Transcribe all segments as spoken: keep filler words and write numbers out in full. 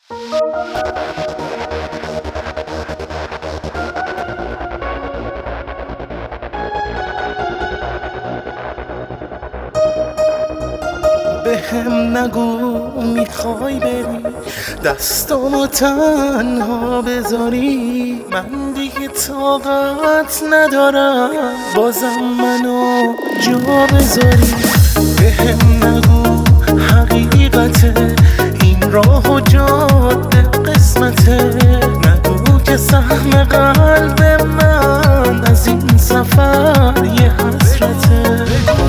به هم نگو میخوای بری دستامو تنها بذاری، من دیگه طاقت ندارم بازم منو جا بذاری. به هم نگو حقیقته این راه و جاده قسمته، نگو که سهم قلب من از این سفر یه حسرته.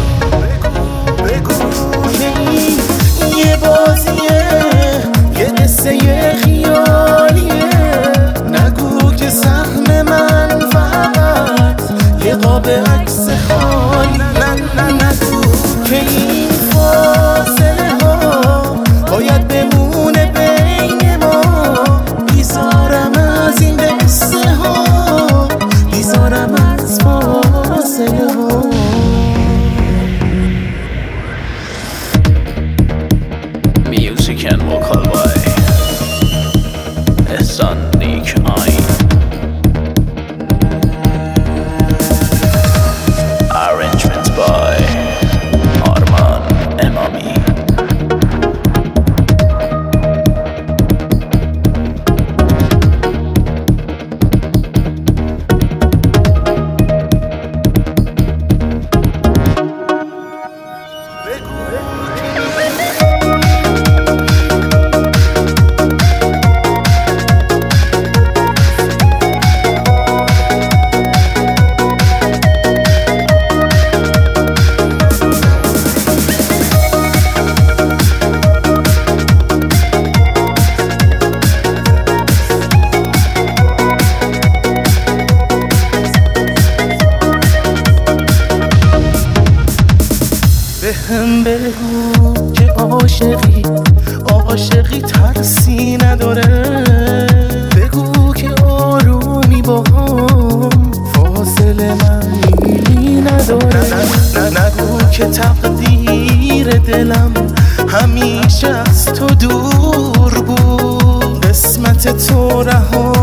یه بازیه یه قصه خیالیه، نگو که سهم من فقط یه قاب عکس خالی. نه نه نگو که این فاصله ها باید بمونه بین ما، بیزارم از این قصه ها، بیزارم از فاصله ها. Music and vocal by Ehsan Nik Ain. Arrangements by Arman Emami. به هم بگو که عاشقی عاشقی ترسی نداره، بگو که آرومی با هم فاصله من میلی نداره. نه نه نگو که تقدیر دلم همیشه از تو دور بود، قسمت تو رها